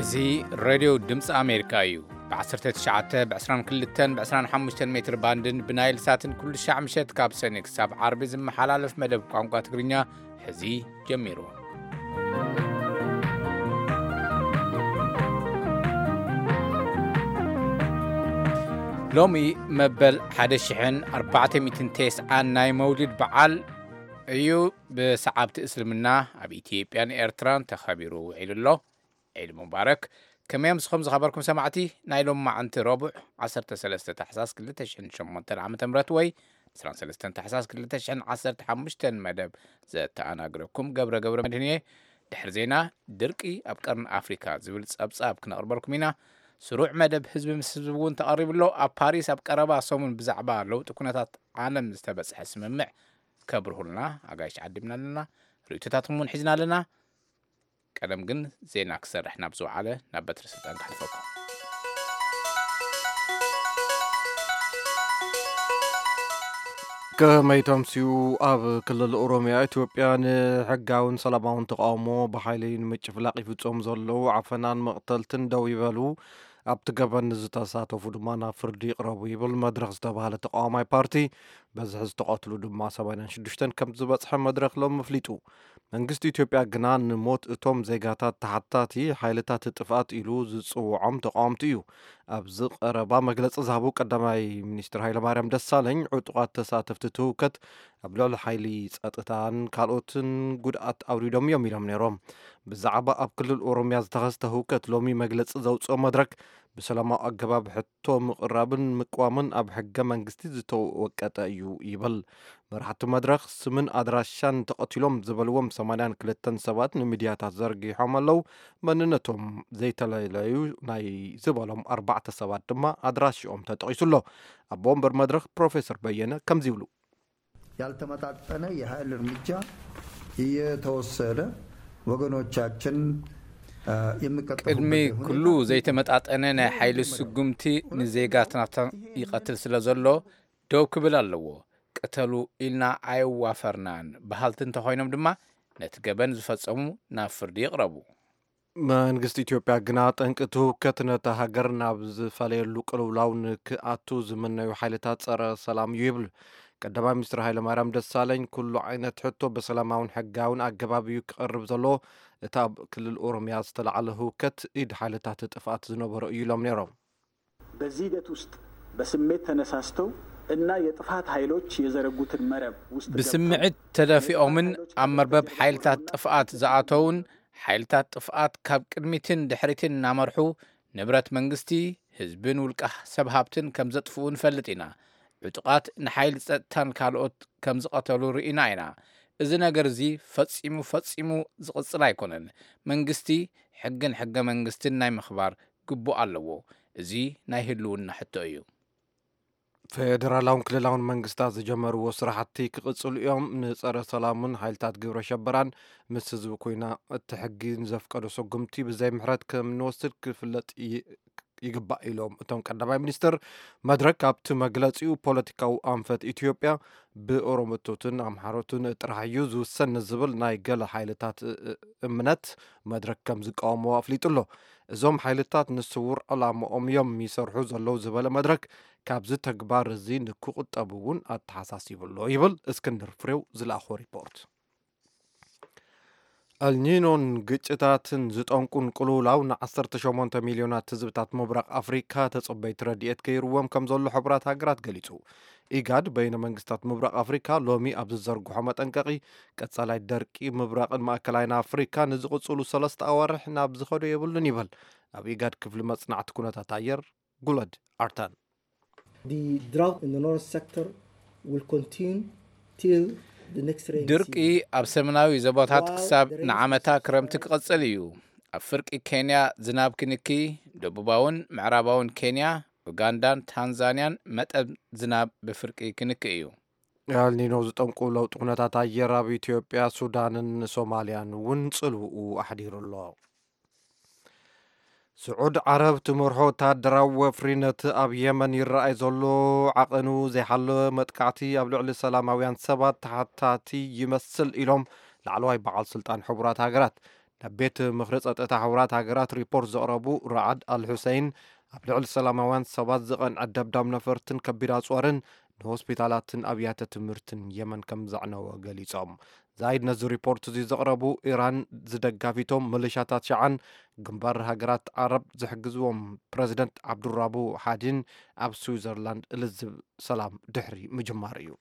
እዚ ሬድዮ ድምፂ ኣሜሪካ እዩ። ብ19 ብ22 ብ25 ሜትር ባንድን ብናይል ሳትን ኩሉ ሻዕ ምሸት ካብ ሰኔ ክሳብ ዓርቢ ዝመሓላለፍ መደብ ቋንቋ ትግርኛ ሕዚ ጀሚሩ። ሎሚ መበል 1490 ናይ መውሊድ በዓል እዩ። ብሰዓብቲ እስልምና ኣብ ኢትዮጵያን ኤርትራን ተኸቢሩ ውዒሉ ኣሎ። ዒድ ሙባረክ። ከመይ ምስኹም ዝኸበርኩም ሰማዕቲ? ናይ ሎም መዓንቲ ረቡዕ 13 ታሕሳስ 2008 ዓ.ም ወይ 23 ታሕሳስ 2015 መደብ ዘተኣናግረኩም ገብረ መድህንየ። ድሕሪ ዜና ድርቂ ኣብ ቀርኒ ኣፍሪካ ዝብል ጸብጻብ ክነቕርበልኩም ኢና። ስሩዕ መደብ ህዝቢ ምስ ህዝቢ እውን ተቐሪብሎ። ኣብ ፓሪስ ኣብ ቀረባ ሰሙን ብዛዕባ ለውጢ ኩነታት ዓለም ዝተበጽሐ ስምምዕ ከብርሁልና ኣጋይሽ ዓዲምና ኣለና። ርእቶታትኩም እውን ሒዝና ኣለና። ቀደም ግን ዜና ክሰርሕ ናብ ዝወዓለ ናብ በትሪ ስልጣን ክሕልፈኩም። ከመይ ተምሲኡ ኣብ ክልል ኦሮሚያ ኢትዮጵያ ንሕጋውን ሰላማውን ተቃውሞ ብሓይሊ ንምጭፍላቅ ይፍጾሙ ዘለዉ ዓፈናን መቕተልትን ደው ይበሉ ኣብቲ ገበን ዝተሳተፉ ድማ ናብ ፍርዲ ይቕረቡ ይብል መድረክ ዝተባሃለ ተቃዋማይ ፓርቲ። በዝሒ ዝተቐትሉ ድማ 76 ከም ዝበፅሐ መድረክ ሎም ኣፍሊጡ። መንግስቲ ኢትዮጵያ ግና ንሞት እቶም ዜጋታት ተሓታቲ ሓይልታት ጥፍኣት ኢሉ ዝፅውዖም ተቃወምቲ እዩ። ኣብዚ ቀረባ መግለፂ ዝሃቡ ቀዳማይ ሚኒስትር ሃይለማርያም ደሳለኝ ዕጡቃት ተሳተፍቲ ትውከት ኣብ ልዕሊ ሓይሊ ፀጥታን ካልኦትን ጉድኣት ኣውሪዶም እዮም ኢሎም ነይሮም። ብዛዕባ ኣብ ክልል ኦሮሚያ ዝተኸስተ ህውከት ሎሚ መግለፂ ዘውፅኦ መድረክ ብሰላማዊ ኣገባብ ሕቶ ምቕራብን ምቅዋምን ኣብ ሕገ መንግስቲ ዝተወቀጠ እዩ ይብል። መራሕቲ መድረክ ስምን ኣድራሻን ተቐቲሎም ዝበልዎም 82 ሰባት ንሚድያታት ዘርጊሖም ኣለው። መንነቶም ዘይተለለዩ ናይ ዝበሎም 4 ሰባት ድማ ኣድራሽኦም ተጠቂሱሎ። ኣብ ወንበር መድረክ ፕሮፌሰር በየነ ከምዚ ይብሉ። ያልተመጣጠነ የኃይል እርምጃ እየተወሰደ ወገኖቻችን ቅድሚ ኩሉ ዘይተመጣጠነ ናይ ሓይሊ ስጉምቲ ንዜጋትናታ ይቐትል ስለ ዘሎ ደው ክብል ኣለዎ። ቅተሉ ኢልና ኣይዋፈርናን ባህልቲ እንተኾይኖም ድማ ነቲ ገበን ዝፈጸሙ ናብ ፍርዲ ይቕረቡ። መንግስቲ ኢትዮጵያ ግና ጠንቂ ትውከት ነታ ሃገር ናብ ዝፈለየሉ ቅልውላው ንክኣቱ ዝምነዩ ሓይልታት ጸረ ሰላም እዩ ይብል። ቀዳማይ ሚኒስትር ሃይለማርያም ደሳለኝ ኩሉ ዓይነት ሕቶ በሰላማውን ሕጋውን ኣገባብ እዩ ክቐርብ ዘሎ። እቲ ኣብ ክልል ኦሮሚያ ዝተለዓለ ህውከት ኢድ ሓይልታት ጥፍኣት ዝነበሩ እዩ ኢሎም ነይሮም። በዚህ ሂደት ውስጥ በስሜት ተነሳስተው እና የጥፋት ኃይሎች የዘረጉትን መረብ ውስጥ ብስምዒት ተደፊኦምን ኣብ መርበብ ሓይልታት ጥፍኣት ዝኣተውን ሓይልታት ጥፍኣት ካብ ቅድሚትን ድሕሪትን እናመርሑ ንብረት መንግስቲ ህዝብን ውልቃ ሰብ ሃብትን ከም ዘጥፍኡ ንፈልጥ ኢና። ዕጡቃት ንሓይሊ ፀጥታን ካልኦት ከም ዝቐተሉ ርኢና ኢና። እዚ ነገር እዚ ፈጺሙ ዝቕፅል ኣይኮነን። መንግስቲ ሕግን ሕገ መንግስትን ናይ ምኽባር ግቡእ ኣለዎ። እዚ ናይ ህልውና ሕቶ እዩ። ፌደራላውን ክልላውን መንግስታት ዝጀመርዎ ስራሕቲ ክቕፅሉ እዮም። ንፀረ ሰላምን ሓይልታት ግብረ ሸበራን ምስ ህዝቢ ኮይና እቲ ሕጊ ዘፍቀዶ ሰጉምቲ ብዘይ ምሕረት ከም ንወስድ ክፍለጥ ይግባእ ኢሎም እቶም ቀዳማይ ሚኒስትር። መድረክ ኣብቲ መግለፂኡ ፖለቲካዊ ኣንፈት ኢትዮጵያ ብኦሮሞቶትን ኣምሓሮትን ጥራሕ እዩ ዝውሰን ዝብል ናይ ገለ ሓይልታት እምነት መድረክ ከም ዝቃወሞ ኣፍሊጡሎ። እዞም ሓይልታት ንስውር ዕላምኦም እዮም ይሰርሑ ዘለው ዝበለ መድረክ ካብዚ ተግባር እዚ ንክቁጠቡ እውን ኣተሓሳሲብሎ ይብል። እስክንድር ፍሬው ዝለኣኾ ሪፖርት። አልኒኖን ግጭታትን ዝጠንቁን ቅልውላው ን18 ሚልዮናት ህዝብታት ምብራቅ ኣፍሪካ ተጸበይቲ ረድኤት ከይርዎም ከም ዘሎ ሕብራት ሃገራት ገሊጹ። ኢጋድ በይነ መንግስታት ምብራቅ ኣፍሪካ ሎሚ ኣብ ዝዘርግሖ መጠንቀቂ ቀጻላይ ደርቂ ምብራቅን ማእከላይን ኣፍሪካ ንዝቕጽሉ 3 ኣዋርሕ ናብ ዝኸዶ የብሉን ይብል። ኣብ ኢጋድ ክፍሊ መጽናዕቲ ኩነታት ኣየር ጉለድ ኣርታን The drought in the north sector will continue till ድርቂ ኣብ ሰሜናዊ ዞባታት ክሳብ ንዓመታ ክረምቲ ክቐጽል እዩ። ኣብ ፍርቂ ኬንያ ዝናብ ክንኪ፣ ደቡባውን ምዕራባውን ኬንያ፣ ኡጋንዳን ታንዛንያን መጠን ዝናብ ብፍርቂ ክንኪ እዩ። አልኒኖ ዝጠንቁ ለውጢ ኩነታት ኣየር ኣብ ኢትዮጵያ፣ ሱዳንን ሶማልያን እውን ጽልውኡ ኣሕዲሩ ኣሎ። ስዑድ ዓረብ ትመርሖ ወታደራዊ ወፍሪነት ኣብ የመን ይረኣይ ዘሎ ዓቐኑ ዘይሓለወ መጥቃዕቲ ኣብ ልዕሊ ሰላማውያን ሰባት ተሓታቲ ይመስል ኢሎም ላዕለዋይ በዓል ስልጣን ሕቡራት ሃገራት ናብ ቤት ምክሪ ጸጥታ ሕቡራት ሃገራት ሪፖርት ዘቕረቡ ረዓድ አልሑሰይን ኣብ ልዕሊ ሰላማውያን ሰባት ዝቐንዐ ደብዳብ ነፈርትን ከቢድ ኣፅዋርን ንሆስፒታላትን ኣብያተ ትምህርትን የመን ከም ዘዕነወ ገሊፆም ዛይድ ነዚ ሪፖርት እዚ ዘቕረቡ ኢራን ዝደጋፊቶም ሚሊሻታት ሸዓን ግንባር ሃገራት ዓረብ ዝሕግዝዎም ፕረዚደንት ዓብዱራቡ ሓዲን ኣብ ስዊዘርላንድ ልዝብ ሰላም ድሕሪ ምጅማር እዩ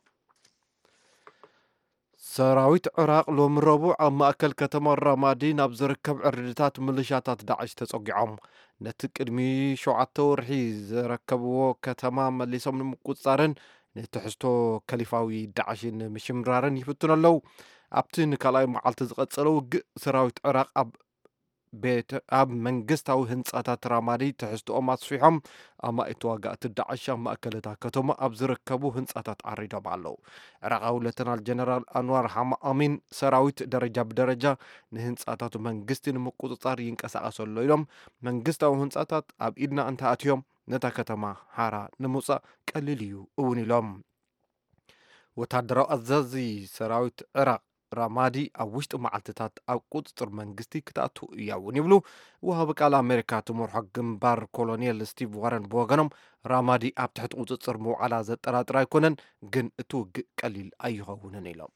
ሰራዊት ዕራቅ ሎሚ ረቡዕ ኣብ ማእከል ከተማ ራማዲ ናብ ዝርከብ ዕርድታት ሚሊሻታት ዳዕሽ ተጸጊዖም ነቲ ቅድሚ 7 ወርሒ ዝረከብዎ ከተማ መሊሶም ንምቁፅጻርን ንትሕዝቶ ከሊፋዊ ዳዕሽን ምሽምራርን ይፍትኑ ኣለው ኣብቲ ንካልኣይ መዓልቲ ዝቐጸለ ውግእ ሰራዊት ዕራቅ ኣብ መንግስታዊ ህንጻታት ራማዲ ትሕዝቶኦም ኣስፊሖም ኣማኢት ዋጋእቲ ዳዕሽ ኣብ ማእከለታ ከተማ ኣብ ዝርከቡ ህንጻታት ዓሪዶም ኣለው ዕራቃዊ ሌተናል ጀነራል አንዋር ሓማኣሚን ሰራዊት ደረጃ ብደረጃ ንህንጻታት መንግስቲ ንምቁፅጻር ይንቀሳቐሰሉ ኢሎም መንግስታዊ ህንጻታት ኣብ ኢድና እንተኣትዮም ነታ ከተማ ሓራ ንምውፃእ ቀሊል እዩ እውን ኢሎም ወታደራዊ ኣዛዚ ሰራዊት ዕራቅ ራማዲ ኣብ ውሽጢ መዓልትታት ኣብ ቁጥጥር መንግስቲ ክትኣቱ እያ እውን ይብሉ ወሃቢ ቃል ኣሜሪካ ትመርሖ ግንባር ኮሎኔል ስቲቭ ዋረን ብወገኖም ራማዲ ኣብ ትሕቲ ቁፅጥር ምውዓላ ዘጠራጥር ኣይኮነን ግን እቲ ውግእ ቀሊል ኣይኸውንን ኢሎም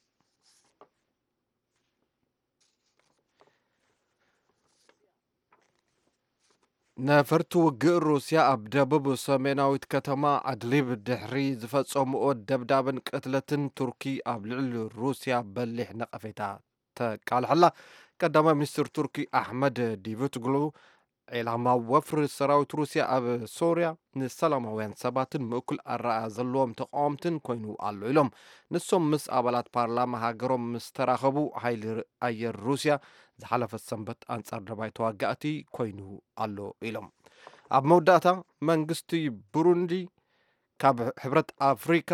ነፈርቲ ውግእ ሩስያ ኣብ ደቡብ ሰሜናዊት ከተማ ኣድሊብ ድሕሪ ዝፈጸምኦ ደብዳብን ቅትለትን ቱርኪ ኣብ ልዕሊ ሩስያ በሊሕ ነቐፌታ ተቃልሐላ ቀዳማይ ሚኒስትር ቱርኪ ኣሕመድ ዲቭትግሉ ዕላማ ወፍሪ ሰራዊት ሩስያ ኣብ ሶርያ ንሰላማውያን ሰባትን ምእኩል ኣረኣያ ዘለዎም ተቃወምትን ኮይኑ ኣሎ ኢሎም ንሶም ምስ ኣባላት ፓርላማ ሃገሮም ምስ ተራኸቡ ሓይሊ ኣየር ሩስያ ዝሓለፈት ሰንበት ኣንጻር ደባይ ተዋጋእቲ ኮይኑ ኣሎ ኢሎም ኣብ መወዳእታ መንግስቲ ብሩንዲ ካብ ሕብረት ኣፍሪካ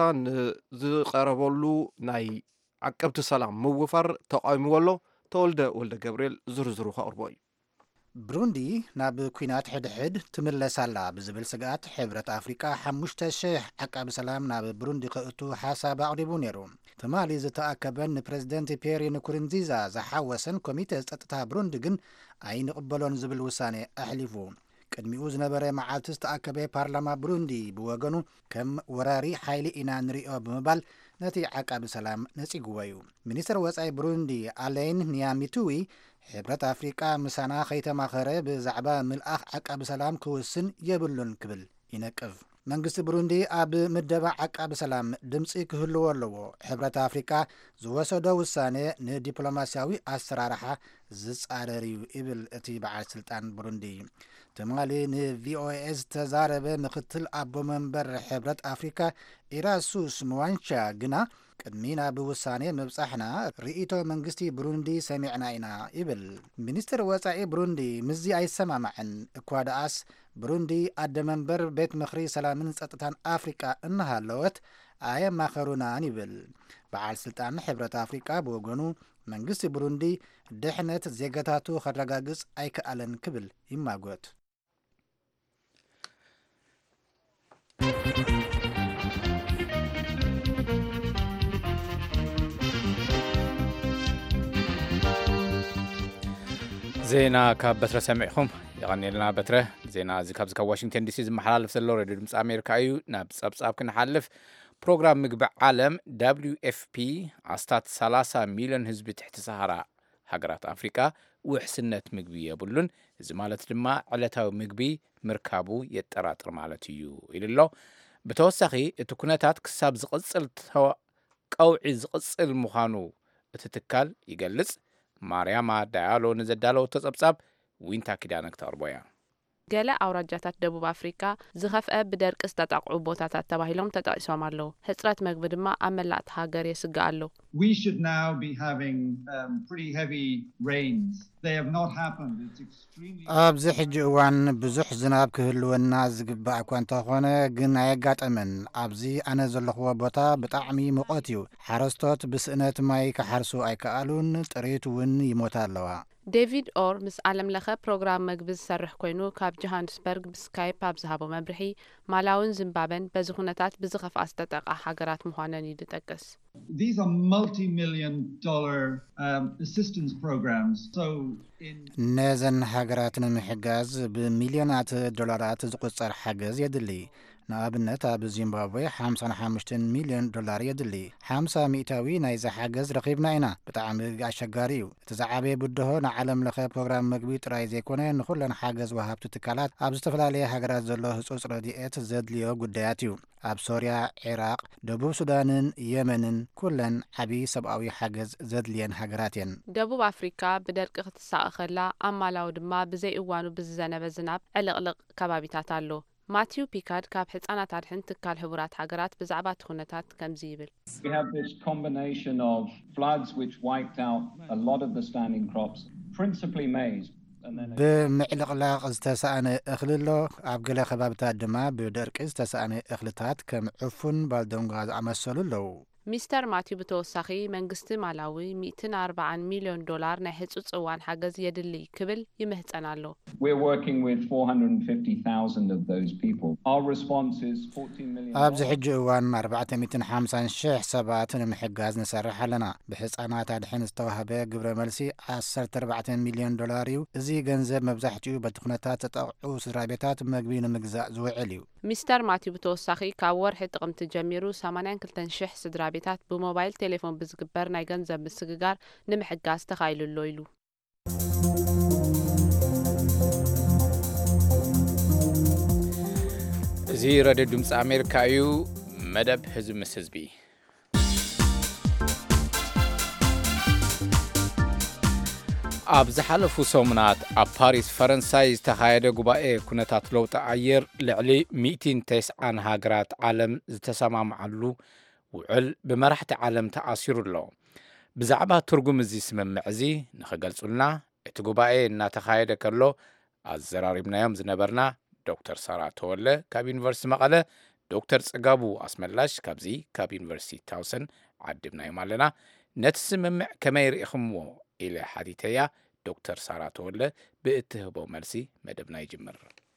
ንዝቐረበሉ ናይ ዓቀብቲ ሰላም ምውፋር ተቃዊምዎ ኣሎ ተወልደ ወልደ ገብርኤል ዝርዝሩ ከቕርቦ እዩ ብሩንዲ ናብ ኩናት ሕድሕድ ትምለሳላ ብዝብል ስግኣት ሕብረት ኣፍሪካ 5,000 ዓቃቢ ሰላም ናብ ብሩንዲ ክእቱ ሓሳብ ኣቕሪቡ ነይሩ ትማሊ ዝተኣከበን ንፕሬዚደንት ፒየሪ ንኩሩንዚዛ ዝሓወሰን ኮሚቴ ፀጥታ ብሩንዲ ግን ኣይንቕበሎን ዝብል ውሳኔ ኣሕሊፉ ቅድሚኡ ዝነበረ መዓልቲ ዝተኣከበ ፓርላማ ብሩንዲ ብወገኑ ከም ወራሪ ሓይሊ ኢና ንሪኦ ብምባል ነቲ ዓቃቢ ሰላም ነፂግዎ እዩ ሚኒስትር ወፃኢ ብሩንዲ ኣሌን ኒያሚቱዊ ሕብረት ኣፍሪቃ ምሳና ከይተማኸረ ብዛዕባ ምልኣኽ ዓቃቢ ሰላም ክውስን የብሉን ክብል ይነቅፍ መንግስቲ ብሩንዲ ኣብ ምደባ ዓቃቢ ሰላም ድምፂ ክህልዎ ኣለዎ ሕብረት ኣፍሪቃ ዝወሰዶ ውሳኔ ንዲፕሎማስያዊ ኣሰራርሓ ዝጻረር እዩ ይብል እቲ በዓል ስልጣን ብሩንዲ ትማሊ ንቪኦኤ ዝተዛረበ ምክትል ኣቦ መንበር ሕብረት ኣፍሪካ ኢራሱስ ሙዋንቻ ግና ቅድሚ ናብ ውሳኔ ምብጻሕና ርእቶ መንግስቲ ብሩንዲ ሰሚዕና ኢና ይብል ሚኒስትር ወፃኢ ብሩንዲ ምዚ ኣይሰማማዕን እኳ ደኣስ ብሩንዲ ኣደ መንበር ቤት ምክሪ ሰላምን ፀጥታን ኣፍሪቃ እናሃለወት ኣየማኸሩናን ይብል በዓል ስልጣን ሕብረት ኣፍሪቃ ብወገኑ መንግስቲ ብሩንዲ ድሕነት ዜጋታቱ ከረጋግጽ ኣይከኣለን ክብል ይማጎት ዜና ካብ በትረ ሰሚዕኹም ይቐኒልና በትረ ዜና እዚ ካብዚ ካብ ዋሽንግተን ዲሲ ዝመሓላለፍ ዘሎ ሬድዮ ድምፂ ኣሜሪካ እዩ ናብ ጸብጻብ ክንሓልፍ ፕሮግራም ምግቢ ዓለም WFP ኣስታት 30 ሚልዮን ህዝቢ ትሕቲ ሰሃራ ሃገራት ኣፍሪካ ውሕስነት ምግቢ የብሉን እዚ ማለት ድማ ዕለታዊ ምግቢ ምርካቡ የጠራጥር ማለት እዩ ኢሉሎ ብተወሳኺ እቲ ኩነታት ክሳብ ዝቕጽል ቀውዒ ዝቕጽል ምዃኑ እቲ ትካል ይገልጽ ማርያማ ዳያሎ ንዘዳለው ተጸብጻብ ዊንታ ኪዳነ ክተቕርቦ እያ ገለ ኣውራጃታት ደቡብ ኣፍሪካ ዝኸፍአ ብደርቂ ዝተጣቕዑ ቦታታት ተባሂሎም ተጠቂሶም ኣለዉ ሕፅረት መግቢ ድማ ኣብ መላእቲ ሃገር የስጋእ ኣሎ We should now be having pretty heavy rains. They have not happened. It's extremely ኣብዚ ሕጂ እዋን ብዙሕ ዝናብ ክህልወና ዝግባእ እኳ እንተኾነ ግን ኣየጋጠመን ኣብዚ ኣነ ዘለኽዎ ቦታ ብጣዕሚ ሙቐት እዩ ሓረስቶት ብስእነት ማይ ክሓርሱ ኣይከኣሉን ጥሪት እውን ይሞታ ኣለዋ ዴቪድ ኦር ምስ ዓለም ለኸ ፕሮግራም መግቢ ዝሰርሕ ኮይኑ ካብ ጆሃንስበርግ ብስካይፕ ኣብ ዝሃቦ መብርሒ ማላውን ዚምባብዌን በዚ ኩነታት ብዝኸፍኣ ዝተጠቃ ሃገራት ምዃነን እዩ ዝጠቅስ። These are multi-million dollar assistance programs. So ነዘን ሃገራት ንምሕጋዝ ብሚልዮናት ዶላራት ዝቁፀር ሓገዝ የድሊ። ንኣብነት ኣብ ዚምባብዌ 55 ሚልዮን ዶላር የድሊ 50 ሚእታዊ ናይዚ ሓገዝ ረኺብና ኢና። ብጣዕሚ ኣሸጋሪ እዩ። እቲ ዝዓበየ ብድሆ ንዓለም ለኸ ፕሮግራም መግቢ ጥራይ ዘይኮነ ንኹለን ሓገዝ ወሃብቲ ትካላት ኣብ ዝተፈላለየ ሃገራት ዘሎ ህጹጽ ረድኤት ዘድልዮ ጉዳያት እዩ። ኣብ ሶርያ፣ ኢራቅ፣ ደቡብ ሱዳንን የመንን ኩለን ዓብዪ ሰብኣዊ ሓገዝ ዘድልየን ሃገራት እየን። ደቡብ አፍሪካ ብደርቂ ክትሳቀ ከላ ኣብ ማላዊ ድማ ብዘይ እዋኑ ብዝዘነበ ዝናብ ዕልቕልቕ ከባቢታት ኣሎ። ማቲው ፒካድ ካብ ህጻናት አድሕን ትካል ሕቡራት ሃገራት ብዛዕባ እቲ ኩነታት ከምዚ ይብል። We have this combination of floods which wiped out a lot of the standing crops, principally maize. ብምዕልቕላቕ ዝተሰኣነ እኽሊ ኣሎ። ኣብ ገለ ከባቢታት ድማ ብደርቂ ዝተሰኣነ እኽልታት ከም ዕፉን ባልደንጓ ዝኣመሰሉ ኣለዉ። ሚስተር ማቲው ብተወሳኺ መንግስቲ ማላዊ 140 ሚልዮን ዶላር ናይ ህጹጽ እዋን ሓገዝ የድሊ ክብል ይምህጸን ኣሎ። We're working with 450,000 of those people. Our response is 14 million. ኣብዚ ሕጂ እዋን 450,000 ሰባት ንምሕጋዝ ንሰርሕ ኣለና። ብህፃናት ኣድሕን ዝተዋህበ ግብረ መልሲ 14 ሚልዮን ዶላር እዩ። እዚ ገንዘብ መብዛሕትኡ በቲ ኩነታት ተጠቕዑ ስድራቤታት መግቢ ንምግዛእ ዝውዕል እዩ። ሚስተር ማቲው ብተወሳኺ ካብ ወርሒ ጥቅምቲ ጀሚሩ 82,000 ስድራ ቤታት ብሞባይል ቴሌፎን ብዝግበር ናይ ገንዘብ ምስግጋር ንምሕጋዝ ተኻይሉሎ ኢሉ። እዚ ረድዮ ድምፂ ኣሜሪካ እዩ። መደብ ህዝቢ ምስ ህዝቢ ኣብ ዝሓለፉ ሰሙናት ኣብ ፓሪስ ፈረንሳይ ዝተኻየደ ጉባኤ ኩነታት ለውጢ ኣየር ልዕሊ 190 ሃገራት ዓለም ዝተሰማምዓሉ ውዕል ብመራሕቲ ዓለም ተኣሲሩ ኣሎ። ብዛዕባ ትርጉም እዚ ስምምዕ እዚ ንኽገልጹልና እቲ ጉባኤ እናተኻየደ ከሎ ኣዘራሪብናዮም ዝነበርና ዶክተር ሳራ ተወለ ካብ ዩኒቨርሲቲ መቐለ፣ ዶክተር ጽጋቡ ኣስመላሽ ካብዚ ካብ ዩኒቨርሲቲ ታውሰን ዓድብናዮም ኣለና። ነቲ ስምምዕ ከመይ ርኢኹምዎ ኢለ ሓቲተያ ዶክተር ሳራ ተወለ ብእትህቦ መልሲ መደብና ይጅምር።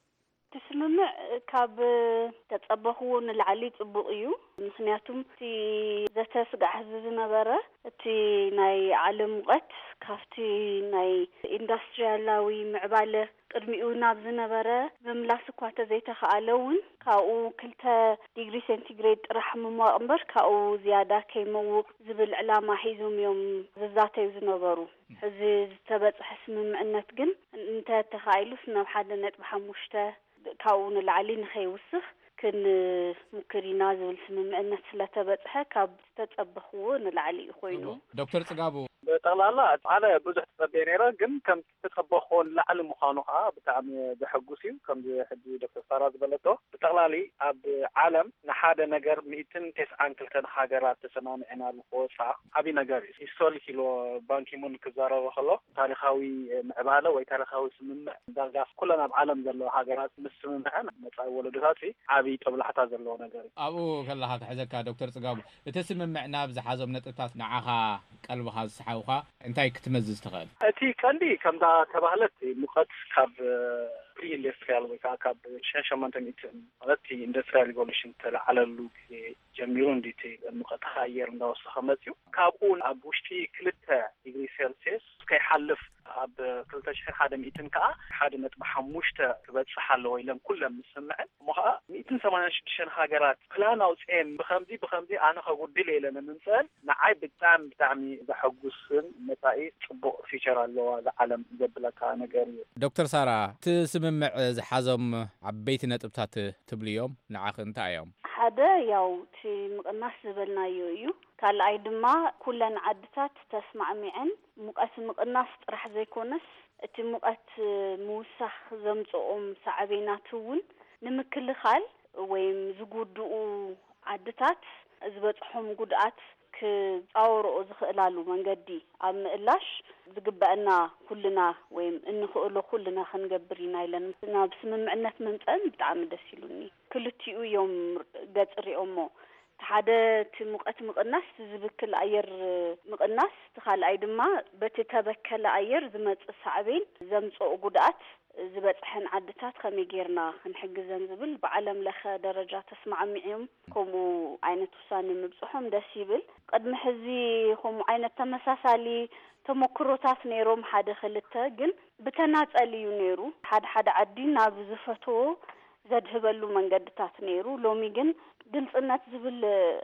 ስምምዕ ካብ ተጸበኽዎ ንላዕሊ ጽቡቕ እዩ። ምክንያቱም እቲ ዘተስጋሕ ዝነበረ እቲ ናይ ዓለም ሙቐት ካብቲ ናይ ኢንዱስትሪያላዊ ምዕባለ ቅድሚኡ ናብ ዝነበረ ብምምላስ እኳ ተዘይተኸኣለ እውን ካብኡ 2 ዲግሪ ሴንቲግሬድ ጥራሕ ምሟቕ እምበር ካብኡ ዝያዳ ከይመውቕ ዝብል ዕላማ ሒዞም እዮም ዝዛተዩ ዝነበሩ። ሕዚ ዝተበፅሐ ስምምዕነት ግን እንተተኻኢሉስ ናብ 1.5 ካብኡ ንላዕሊ ንኸይውስኽ ክንምክር ኢና ዝብል ስምምዕነት ስለተበፅሐ ካብ ዝተጸበኽዎ ንላዕሊ እዩ ኮይኑ። ዶክተር ጽጋቡ ጠቕላላ ኣነ ብዙሕ ተጸበየ ነይረ፣ ግን ከም ዝተጸበኽዎ ንላዕሊ ምዃኑ ከዓ ብጣዕሚ ዘሐጉስ እዩ። ከምዚ ሕጂ ዶክተር ሳራ ዝበለቶ ብጠቕላሊ ኣብ ዓለም ንሓደ ነገር 192 ሃገራት ተሰማሚዕና ንክወፅኣ ዓብዪ ነገር እዩ። ሂስቶሪክ ኢሎ ባንኪሙን ክዛረበ ከሎ ታሪኻዊ ምዕባለ ወይ ታሪኻዊ ስምምዕ ዳርጋ ኩለን ኣብ ዓለም ዘለዎ ሃገራት ምስ ስምምዐን መጻኢ ወለዶታት ዓብዪ ጦብላሕታ ዘለዎ ነገር እዩ። ኣብኡ ከለኻ ክሕዘካ ዶክተር ጽጋቡ እቲ ስምምዕ ናብ ዝሓዞም ነጥብታት ንዓኻ ቀልብኻ ዝሰሓቡኻ እንታይ ክትመዝዝ ትኽእል? እቲ ቀንዲ ከምዛ ተባህለት ሙቐት ካብ ፕሪ ኢንዱስትሪያል ወይ ከዓ ካብ 1800 ማለት ኢንዱስትሪያል ሪቮሉሽን ተለዓለሉ ግዜ ጀሚሩ እንዲቲ ሙቐት ኣየር እንዳወሰኸ መፅዩ ካብኡ ኣብ ውሽጢ 2 ዲግሪ ሴልሲየስ ከይሓልፍ ኣብ 2001 ከዓ 1.5 ትበፅሕ ኣለዎ ኢሎም ኩሎም ምስምዕን እሞ ከዓ 186 ሃገራት ፕላን ኣውፅአን ብከምዚ ኣነ ከጉድል የለን ምምፅአን ንዓይ ብጣዕሚ ዘሐጉስን መጻኢ ጽቡቕ ፊቸር ኣለዋ ዝዓለም ዘብለካ ነገር እዩ። ዶክተር ሳራ እቲ ስምምዕ ዝሓዞም ዓበይቲ ነጥብታት ትብልዮም ንዓኽ እንታይ እዮም? ሓደ ያው እቲ ምቕናስ ዝበልናዮ እዩ። ካልኣይ ድማ ኩለን ዓድታት ተስማዕሚዐን ሙቐት ምቕናስ ጥራሕ ዘይኮነስ እቲ ሙቐት ምውሳኽ ዘምጽኦም ሳዕቤናት እውን ንምክልኻል ወይም ዝጉድኡ ዓድታት ዝበጽሖም ጉድኣት ክጻወርኦ ዝኽእላሉ መንገዲ ኣብ ምእላሽ ዝግበአና ኩልና ወይም እንኽእሎ ኩልና ክንገብር ኢና ኢለን ናብ ስምምዕነት ምምፀን ብጣዕሚ ደስ ይሉኒ። ክልቲኡ እዮም ገጽ ሪኦሞ حدا تمقت مقناس زبكل أير مقناس تخال أي دما بتتبكل أير زمت الصعبين زمصو قدات زبطحن عدتات خمي غيرنا نحجزن زبل بعالم لخ درجات تسمع معهم كومو عينة وساني مبصحهم دسيبل قد محزي كومو عينة تمساسالي تمكروتات نيروم حدا خلته جن بتناصليو نيرو حد عدينا بزفتو زدهبلو منقدتات نيرو لومي جن ግልጽነት ዝብል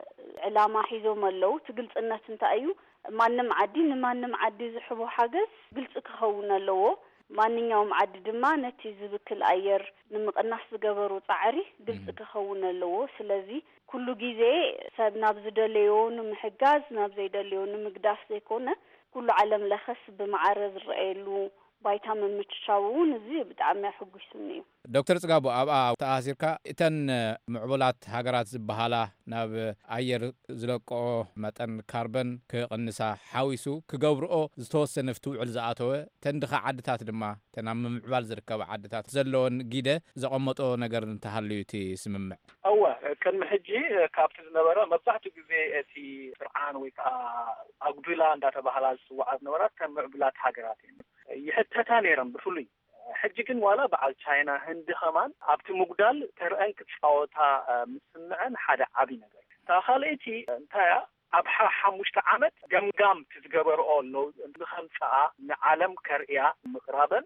ዕላማ ሒዞም ኣለው ትግልጽነት እንታዩ ማንም ዓዲ ንማንም ዓዲ ዝሕቦ ሓገዝ ግልጽ ክኸውን ኣለዎ ማንኛውም ዓዲ ድማ ነቲ ዝብክል ኣየር ንምቕናስ ዝገበሩ ጻዕሪ ግልጽ ክኸውን ኣለዎ ስለዚ ኩሉ ግዜ ሰብ ናብ ዝደለዮ ንምሕጋዝ ናብ ዘይደለዮ ንምግዳፍ ዘይኮነ ኩሉ ዓለም ለኸስ ብማዕረ ዝረአየሉ ባይታ ምምችሻውን እዚ ብጣዕሚ ሕጉስኒ እዩ ዶክተር ጽጋቡ ኣብኣ ተኣሲርካ እተን ምዕቡላት ሃገራት ዝበሃላ ናብ ኣየር ዝለቆ መጠን ካርበን ክቕንሳ ሓዊሱ ክገብርኦ ዝተወሰነ ፍትውዕል ዝኣተወ ተንድኻ ዓድታት ድማ ተናብ ምዕባል ዝርከባ ዓድታት ዘለዎን ጊደ ዘቐመጦ ነገር እንተሃልዩ እቲ ስምምዕ ኣዋ ከም ሕጂ ካብቲ ዝነበረ መብዛሕትኡ ግዜ እቲ ፍርዓን ወይ ከዓ ኣጉቢላ እንዳተባሃላ ዝፅዋዓ ዝነበራት ከም ምዕቡላት ሃገራት እዩ يحتتا نيرم بفلي حجكن ولا بعد تشاينا هند خمان ابت مقدال ترأن كتشاوتا مسمعن حدا عبي نجر تخليتي انتايا أبحر حموشت عمد جمجام تتجبر أولو بخمسة نعلم كرئيا مقربا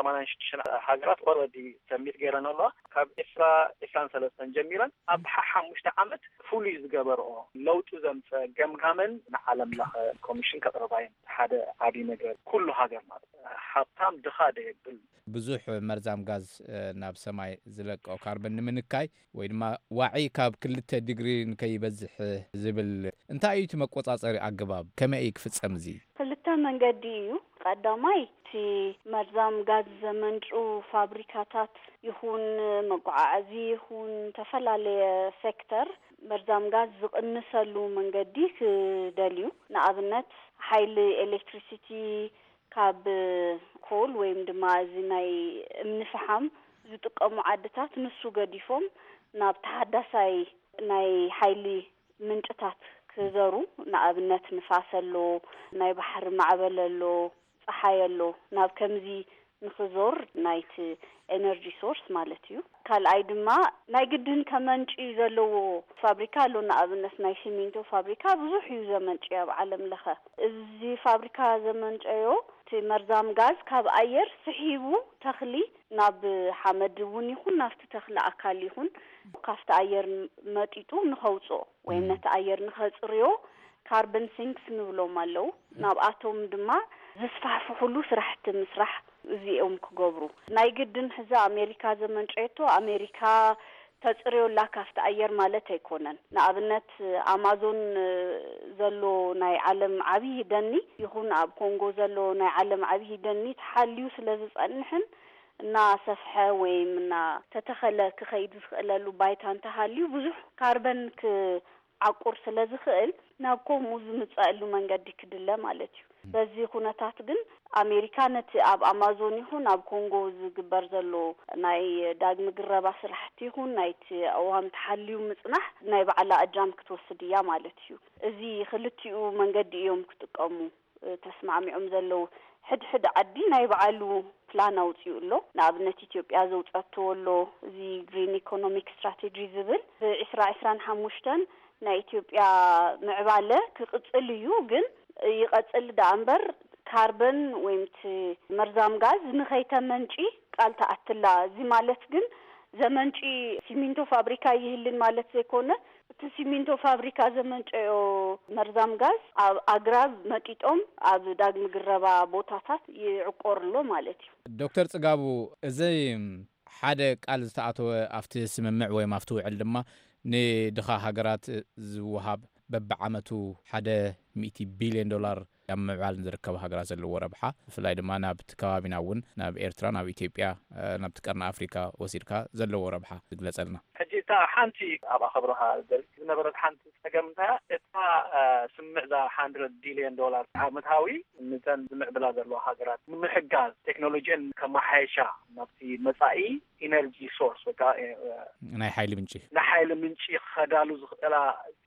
286 حجرات وردي سميت جيران الله كاب إسران ثلاثة جميلا أبحر حموشت عمد فولي تتجبر أو لو تزم جمجامن نعلم له كوميشن كترباين حدا عبي نجر كل حاجة ما حطام دخاده بال بزوح مرزام غاز ناب سماي زلق او كاربن منكاي ويدما واعي كاب كلته ديغري نكيبزح زبل انت ايت مقوصاصري اغباب كما يكفصمزي كلته منغديو قداماي تي مرزام غاز زمنطو فابريكاتات يكون مقعازي يكون تفلالي سيكتور مرزام غاز زقنسلو منغدي داليو نابنت حيل الكتريسيتي كاب كول ويم دما زي منفحم ዝጥቀሙ ዓድታት ንሱ ገዲፎም ናብ ተሐዳሳይ ናይ ሓይሊ ምንጭታት ክዘሩ ንኣብነት ንፋሰሎ ናይ ባሕሪ ማዕበለሎ ፀሓየሎ ናብ ከምዚ ንኽዞር ናይቲ ኤነርጂ ሶርስ ማለት እዩ ካልኣይ ድማ ናይ ግድን ከመንጪ ዘለዎ ፋብሪካ ኣሎ ንኣብነት ናይ ሲሚንቶ ፋብሪካ ብዙሕ እዩ ዘመንጪ ኣብ ዓለም ለኸ እዚ ፋብሪካ ዘመንጨዮ مرزام غاز كاب أير سحيبو تخلي ناب حمد ونيخون نافت تخلى أكاليخون كافت أير ماتيتو نخوصو وينت أير نخصريو كاربن سينكس نولو مالو ناب آتوم دما زسفح فحلو سرحت مسرح زيهم كغبرو نايقدن حزا أمريكا زمن شعيتو أمريكا تسريو لا كافت أير مالت يكونن نابنت أمازون زلو ناي عالم عبيه دني يكون أب كونغو زلو ناي عالم عبيه دني تحليو سلازز أنحن نا سفحة ويمنا تتخلى كخيد خلالو بايتان تحليو بزح كاربن كعقور سلازز خل ناكو موزمت سألو من قد كدلا مالتيو بزي خونتات جن أمريكانة أب أمازون يهون أب كونغو زجبر زلو ناي داغ مقربة سرحتي هون نايت أوهم تحليو مصنح ناي بعلا أجام كتوسديا مالتيو زي خلتيو من قد يوم كتقامو تسمع معهم زلو حد عدي ناي بعلو بلانا وتيولو نابنت إثيوبيا زوجاتولو زي green economic strategy زبل إسرائيل حموشتن نا إثيوبيا معبالة كقصليو جن يقصل دامبر كاربن ويمت مرزام غاز نخيتا منشي قال تأتلا زي مالت جن زمنشي سيمينتو فابريكا يهلن مالت زيكونا سيمينتو فابريكا زمنشي مرزام غاز أغراب مكيتهم أب داغ مقربا بوتاتات يعقور له مالتي دكتور صقابو زي حدا قال زتعاتو أفتي سممع ويما أفتو علما ني دخا هاقرات زوهاب ببعامتو حدا $100 بليون يام معال نركب هاقرات زلو وربحة فلاي دما ناب تكوابينا ون ناب إيرترا ناب إثيوبيا ناب تكرنا أفريكا وسيركا زلو وربحة تقلت لنا حجيتا حانتي أبا خبرها نبرد حانتي تقمتها إتا سمع ذا $100 بليون عامتهاوي نزان سمع بلا زلو هاقرات من حقاز تكنولوجيا كما حيشا نابتي مسائي إنرجي سورس ناي حايل منشي خدالو زخلا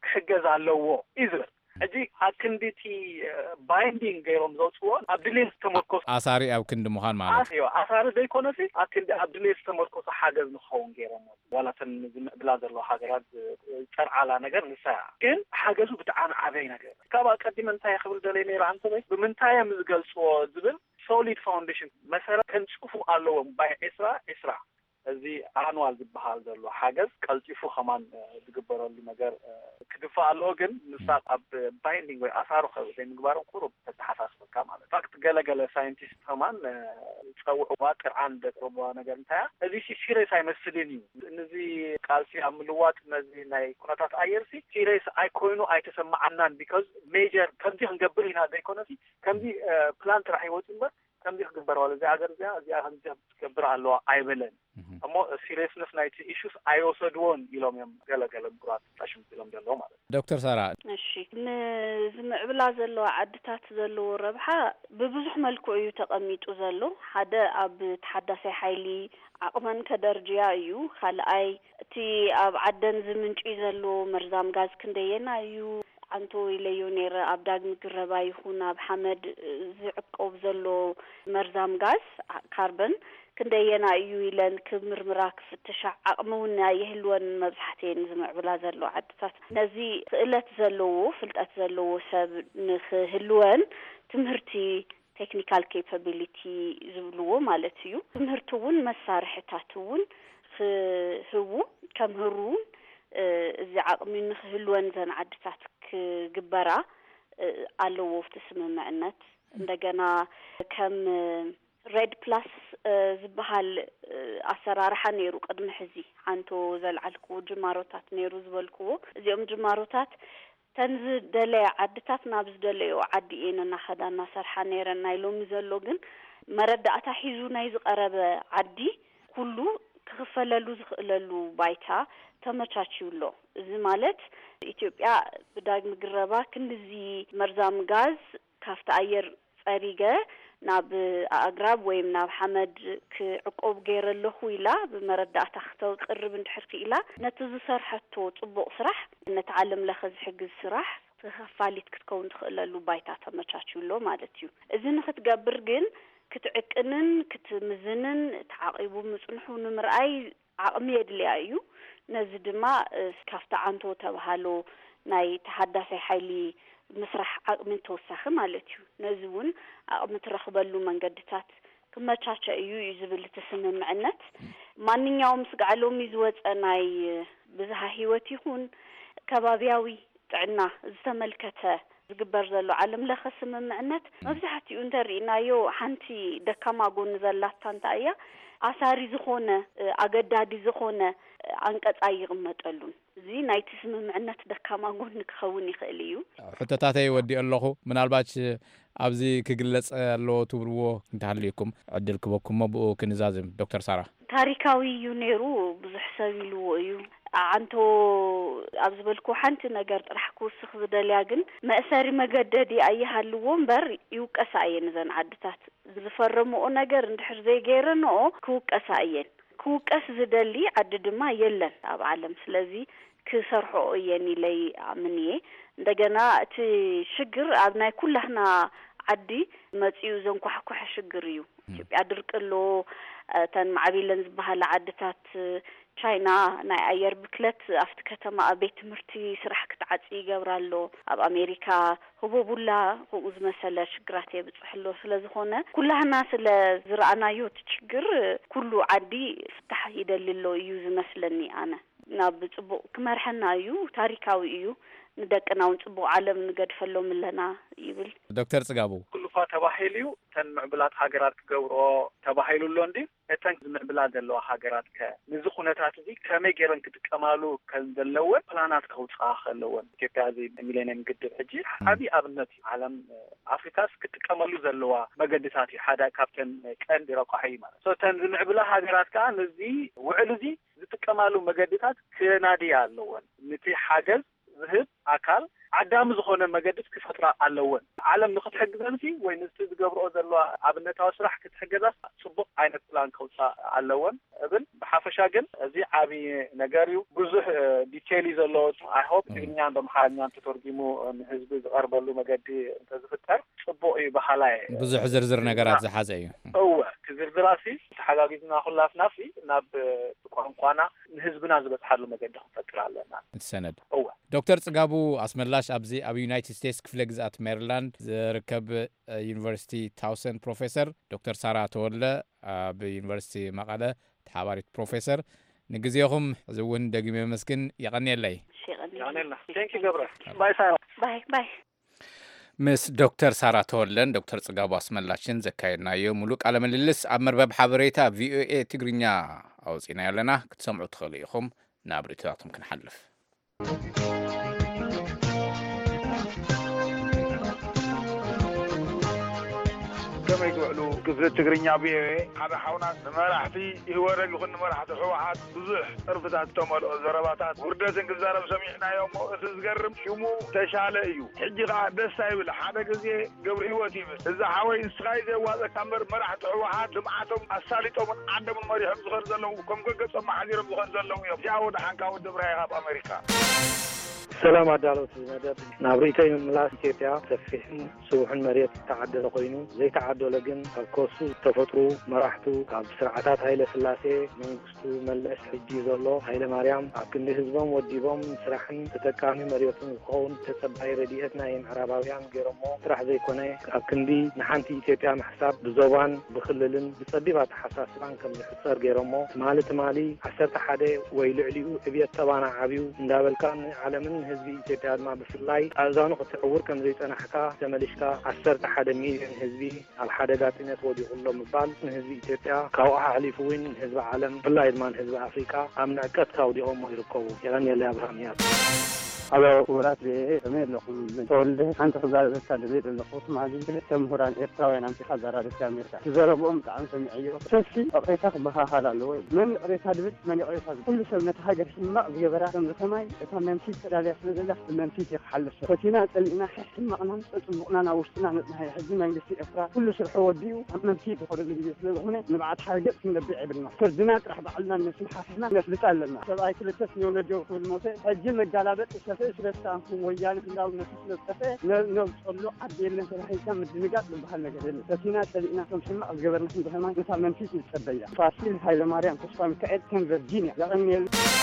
ክሕገዝ ኣለዎ ኢዝብል እጂ ኣክንዲቲ ባይንዲንግ ገይሮም ዘውፅዎን ኣብ ድሌት ተመርኮስ ኣሳሪ ኣብ ክንዲ ምዃን ማለት እዩ ኣሳሪ ዘይኮነሲ ኣክንዲ ኣብ ድሌት ተመርኮስ ሓገዝ ንኸውን ገይሮም ዋላተን ዝምዕብላ ዘለዎ ሃገራት ፀርዓላ ነገር ንሳ ግን ሓገዙ ብጣዕሚ ዓበይ ነገር ካብ ቀዲመ እንታይ ክብል ደለይ ነይሩ አንተ ብምንታይ ምዝገልጽዎ ዝብል ሶሊድ ፋውንዴሽን መሰረት ከንጽፉ ኣለዎም ባይ እስራ እዚ ኣንዋል ዝበሃል ዘሎ ሓገዝ ቀልጢፉ ከማን ዝግበረሉ ነገር ክድፋ ኣሎ ግን ንሳት ኣብ ባይንዲንግ ወይ ኣሳሩ ከዘይ ምግባሮም ቁሩብ ተተሓሳስበካ ማለት ፋክት ገለገለ ሳይንቲስት ከማን ፀውዕዋ ቅርዓን ደቅርቦዋ ነገር እንታይ እዚ ሲሪየስ ኣይመስልን እዩ ነዚ ቃልሲ ኣብ ምልዋጥ ነዚ ናይ ኩነታት ኣየርሲ ሲሪየስ ኣይኮይኑ ኣይተሰማዓናን ቢካዝ ሜጀር ከምዚ ክንገብር ኢና ዘይኮነሲ ከምዚ ፕላን ጥራሕ ይወፅ እምበር ከምዚ ክግበረዋል እዚ ሃገር እዚኣ ከምዚ ክገብር ኣለዋ ኣይበለን እሞ ሲሪየስነስ ናይቲ ኢሹስ ኣይወሰድዎን ኢሎም እዮም ገለገለ ምሁራት ታሽም ኢሎም ዘለዎ ማለት ዶክተር ሳራ እሺ ንዝምዕብላ ዘለዎ ዓድታት ዘለዎ ረብሓ ብብዙሕ መልክዑ እዩ ተቐሚጡ ዘሎ ሓደ ኣብ ተሓዳሳይ ሓይሊ ዓቕመን ከደርጅያ እዩ ካልኣይ እቲ ኣብ ዓደን ዝምንጪ ዘሎ መርዛም ጋዝ ክንደየና እዩ አንቶ ኢለዮ ነይረ ኣብ ዳግም ግረባ ይኹን ኣብ ሓመድ ዝዕቆብ ዘሎ መርዛም ጋዝ ካርበን ክንደየና እዩ ኢለን ክምርምራ ክፍትሻ ዓቕሙን የህልወን መብዛሕትአን ዝምዕብላ ዘሎ ዓድታት ነዚ ክእለት ዘለዎ ፍልጠት ዘለዎ ሰብ ንክህልወን ትምህርቲ ቴክኒካል ኬፓቢሊቲ ዝብልዎ ማለት እዩ ትምህርቲ እውን መሳርሕታት እውን ክህቡ ከምህሩን እዚ ዓቕሚ ንክህልወን ዘን ዓድታት ክግበራ ኣለዎ ፍትስምምዕነት እንደገና ከም ሬድ ፕላስ ዝበሃል ኣሰራርሓ ነይሩ ቅድሚ ሕዚ ሓንቶ ዘልዓልክዎ ጅማሮታት ነይሩ ዝበልክዎ እዚኦም ጅማሮታት ተንዝደለየ ዓድታት ናብ ዝደለዮ ዓዲ እየን እናኸዳ እናሰርሓ ነይረን ናይ ሎሚ ዘሎ ግን መረዳእታ ሒዙ ናይ ዝቐረበ ዓዲ ኩሉ ክኽፈለሉ ዝኽእለሉ ባይታ ተመቻችውሎ እዚ ማለት ኢትዮጵያ ብዳግም ግረባ ክንዚ መርዛም ጋዝ ካፍቲ ኣየር ፀሪገ ናብ ኣግራብ ወይ ናብ ሓመድ ክዕቆብ ገይረለኹ ኢላ ብመረዳእታ ክተቅርብ እንድሕር ኢላ ነቲ ዝሰርሐቶ ጽቡቕ ስራሕ ነቲ ዓለም ለኸ ዝሕግዝ ስራሕ ተኸፋሊት ክትከውን ትኽእለሉ ባይታ ተመቻችውሎ ማለት እዩ እዚ ንኽትገብር ግን ክትዕቅንን ክትምዝንን ተዓቂቡ ምጽንሑ ንምርኣይ ዓቕሚ የድልያ እዩ ነዚ ድማ ካፍቲ ዓንቶ ተባሃሎ ናይ ተሓዳሳይ ሓይሊ ምስራሕ ዓቕሚ ተወሳኺ ማለት እዩ ነዚ እውን ዓቕሚ ትረኽበሉ መንገድታት ክመቻቸ እዩ ዝብል ተስምምዕነት ማንኛውም ስጋዕሎሚ ዝወፀ ናይ ብዝሃ ህይወት ይኹን ከባቢያዊ ጥዕና ዝተመልከተ ዝግበር ዘሎ ዓለም ለኸ ስምምዕነት መብዛሕትኡ እንተሪእናዮ ሓንቲ ደካማ ጎኒ ዘላታ እንታይ እያ ኣሳሪ ዝኾነ ኣገዳዲ ዝኾነ አንቀጻ ይቕመጠሉን እዚ ናይቲ ስምምዕነት ደካማ ጎኒ ክኸውን ይኽእል እዩ ሕቶታተይ ወዲ ኣለኹ ምናልባች ኣብዚ ክግለጽ ኣለዎ ትብልዎ እንተሃልይኩም ዕድል ክበኩም ብኡ ክንዛዝም ዶክተር ሳራ ታሪካዊ እዩ ነይሩ ብዙሕ ሰብ ኢልዎ እዩ አንቶ ኣብ ዝበልኩ ሓንቲ ነገር ጥራሕ ክውስኽ ዝደልያ ግን መእሰሪ መገደዲ ኣይሃልዎ እምበር ይውቀሳ እየን ዘን ዓድታት ዝፈረምኦ ነገር እንድሕር ዘይገይረንኦ ክውቀሳ እየን ክውቀስ ዝደሊ ዓዲ ድማ የለን ኣብ ዓለም ስለዚ ክሰርሕኦ እየን ኢለይ ኣምን እየ እንደገና እቲ ሽግር ኣብ ናይ ኩላህና ዓዲ መፂኡ ዘንኳሕኩሕ ሽግር እዩ ኢትዮጵያ ድርቅሎ ተን ማዕቢለን ዝበሃላ ዓድታት ቻይና ናይ ኣየር ብክለት ኣብቲ ከተማ ኣብ ቤት ትምህርቲ ስራሕ ክትዓፂ ይገብራሎ ኣብ ኣሜሪካ ህቡቡላ ከምኡ ዝመሰለ ሽግራት የብፅሕሎ ስለዝኾነ ኩላህና ስለ ዝረኣናዮ እቲ ችግር ኩሉ ዓዲ ፍታሕ ይደልሎ እዩ ዝመስለኒ ኣነ ናብ ጽቡቕ ክመርሐና እዩ ታሪካዊ እዩ ንደቅና እውን ጽቡቕ ዓለም ንገድፈሎም ኣለና ይብል ዶክተር ጽጋቡ ኩሉፋ ተባሂሉ ተን ምዕብላት ሃገራት ክገብርኦ ተባሂሉሎ እንዲ እተን ዝምዕብላ ዘለዋ ሃገራት ንዚ ኩነታት እዚ ከመይ ገይረን ክጥቀማሉ ከዘለወን ፕላናት ከውፅኣ ከለወን ኢትዮጵያ እዚ ሚሌኒየም ግድብ ሕጂ ዓብዪ ኣብነት ዓለም ኣፍሪካስ ክጥቀመሉ ዘለዋ መገድታት እዩ ሓደ ካብተን ቀንዲ ረቋሒ ማለት ተን ዝምዕብላ ሃገራት ከዓ ነዚ ውዕል እዚ ዝጥቀማሉ መገድታት ክናድያ ኣለወን ነቲ ሓገዝ ዝህብ ኣካል ዓዳሚ ዝኾነ መገድት ክፈጥራ ኣለወን ዓለም ንኽትሕግዘንሲ ወይ ንስቲ ዝገብርኦ ዘለዋ ኣብነታዊ ስራሕ ክትሕገዛስ ጽቡቕ ዓይነት ፕላን ከውፃእ ኣለወን እብል ብሓፈሻ ግን እዚ ዓብዪ ነገር እዩ ብዙሕ ዲቴይል ዘለዎ ኣይሆፕ ትግርኛን በምሓርኛን ተተርጊሙ ንህዝቢ ዝቐርበሉ መገዲ እንተዝፍጠር ጽቡቕ እዩ ባህላየ ብዙሕ ዝርዝር ነገራት ዝሓዘ እዩ እወ ክዝርዝራሲ ተሓጋጊዝና ኩላትናሲ ናብ ቋንቋና ንህዝብና ዝበፅሓሉ መገዲ ክንፈጥር ኣለና እትሰነድ እወ ዶክተር ጽጋቡ ኣስመላሽ ኣብዚ ኣብ ዩናይትድ ስቴትስ ክፍለ ግዛት ሜሪላንድ ዝርከብ ዩኒቨርሲቲ ታውሰን ፕሮፌሰር ዶክተር ሳራ ተወለ ኣብ ዩኒቨርሲቲ መቐለ ተሓባሪት ፕሮፌሰር ንግዜኹም ዝውን ደግሜ መስግን ይቐኒየለይ ይቐኒየልና ቴንክ ዩ ገብረ ባይ ሳራ ባይ ምስ ዶክተር ሳራ ተወለን ዶክተር ጽጋቡ ኣስመላሽን ዘካየድናዮ ሙሉእ ቃለ ምልልስ ኣብ መርበብ ሓበሬታ ቪኦኤ ትግርኛ ኣውፂና ያለና ክትሰምዑ ትኽእሉ ኢኹም ናብ ርእቶታትኩም ክንሓልፍ كما يقولوا كفر التجرينيا بيه هذا حونا نمرحتي يورق يكون نمرحت حوحات بزح رفضات تمر زرباتات وردة كزارب سمعنا يوم تزقرب شمو تشاله يو حجي قاعد دساي ولا حدا جزء قبل هوتي بس إذا حاول إسرائيل وهذا كمر مرحت حوحات جمعتهم السالتهم عندهم مريح بزغر زلهم وكم قصة ما حد يرب بزغر زلهم يوم جاود حنكا ودبرها بأمريكا سلام عدالة المدد نابريتا ملاس إثيوبيا سفيحن سوحن مريت تعدل قينو زي تعدل لجن كوسو تفطرو مراحتو كاب سرعتات هايله سلاسي منغستو ملأس حجي زلو هايله مريم أكن حزبهم وديبهم سرحن تتكامي مريتون خون تتبعي رديئتنا ين عرباويان غيرمو سرح زي كونه أكن دي نحنتي إثيوبيا محساب بزوبان بخللن بصديبات حساسبان كم يحصر غيرمو مالي عسرت حدا ويلعليو ابيت تبانا عبيو ندابل كان عالمن هزبي إثيوبيا ما بفلاي أذانو قطعور كم زيت أنا حكا تملشكا عسرت حدا مليون هزبي الحدثات نتودي كلهم مبال هزبي إثيوبيا كاوها حليفوين هزب عالم فلاي مان هزب أفريقيا أمنا كت كاودي هم يركبوا يعني يلي أبراهيميات هذا ورات ليه أمير لكم تقول أنت خزار السادة اللقوط مع ذلك تمهران إرتاوين عن في خزارة السامرة تزربهم تعن سمعيه شفي أريتك بها هذا اللوي من أريت هذا بيت من أريت هذا كل شيء نتحاجر في الماء بجبرة من السماء كان نمشي على أساس الله نمشي حل الشيء فتينا اللي حسن معنا معنا وشنا نحن حزنا يلسي إفرا كل شيء حوديو نمشي بخور اللي بيصير هنا نبعت حاجة من نبيع بالنا كردنات راح بعلنا نسمح حسنا نسلت لنا سبعي كل تسنيو نجو في الموسى هجم الجلابات إيش رستان ويان كلاو نفس الصفة نقول عدي اللي راح يسمى الدمجات بحال نقدر تسينات اللي كم سمع الجبر نحن بحال ما نسمع من فيش السبية فاسيل هاي لماريان تسمع كأد كان فيرجينيا يعني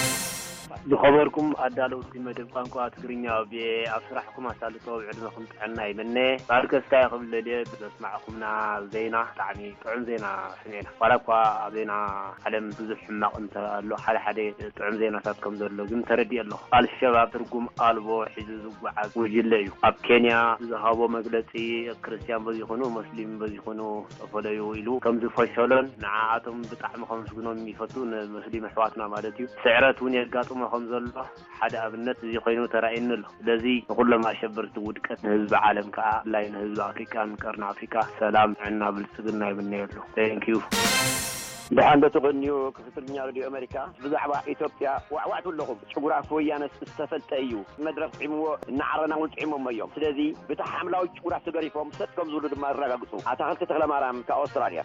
بخبركم أدالو في مدن قنقات تجرينيا بأفرحكم أسألتوا بعلمكم عنا يمنى بارك استيقظ اللي بسمعكمنا زينة يعني تعم زينة سنينة ولكوا زينة علم بزح ما أنت له حدا تعم زينة تاتكم ذلوا جم تردي الله قال الشباب تركم قالبو حجز وبعض وجليو أب كينيا ذهبوا مجلسي كريستيان بزيخونو مسلم بزيخونو فليو إلو كم زفشلون نعاتهم بتعم خمس جنون ميفتون مسلم حواتنا مالتيو سعراتون يقاطوا خمس الله حدا أبنت زي خينو ترى له الذي كل ما شبرت ودكت حزب عالم كا لاين حزب أفريقيا كرنا أفريقيا سلام عنا بالسجن بنيلو thank you بحال تغنيو كفترنيا راديو أمريكا بزعبا إثيوبيا وعوات لهم شغرا فويانا استفلت أيو مدرس عمو نعرنا ونتعمو ميوم سلذي بتحملوا شغرا سجريفهم ستكم زولد ما رجعوا أتخلت تغلى مرام كأستراليا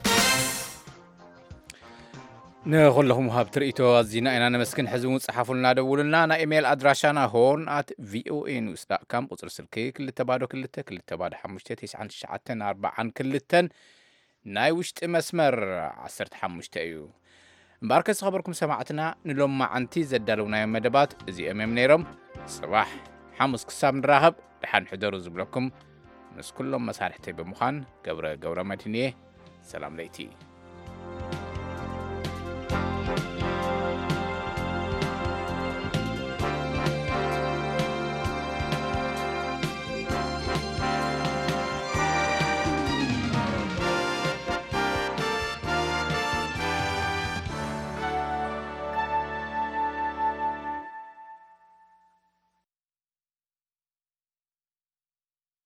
نغلهم هاب تريتو الزينة إن أنا مسكن حزون صحفنا دولنا أنا إيميل أدراشنا هون @voanews.com قصر سلكي كل تبادو حمشتة 9 كل تن نايوشت مسمر 15 أيو مباركة خبركم سمعتنا نلوم مع أنتي زدلونا يوم مدبات زي أمام نيرم صباح حمص كسام راهب لحن حضروا زبلكم نس كلهم مسارحتي بمخان قبرة مدينية سلام ليتي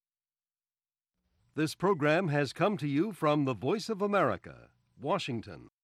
This program has come to you from the Voice of America, Washington.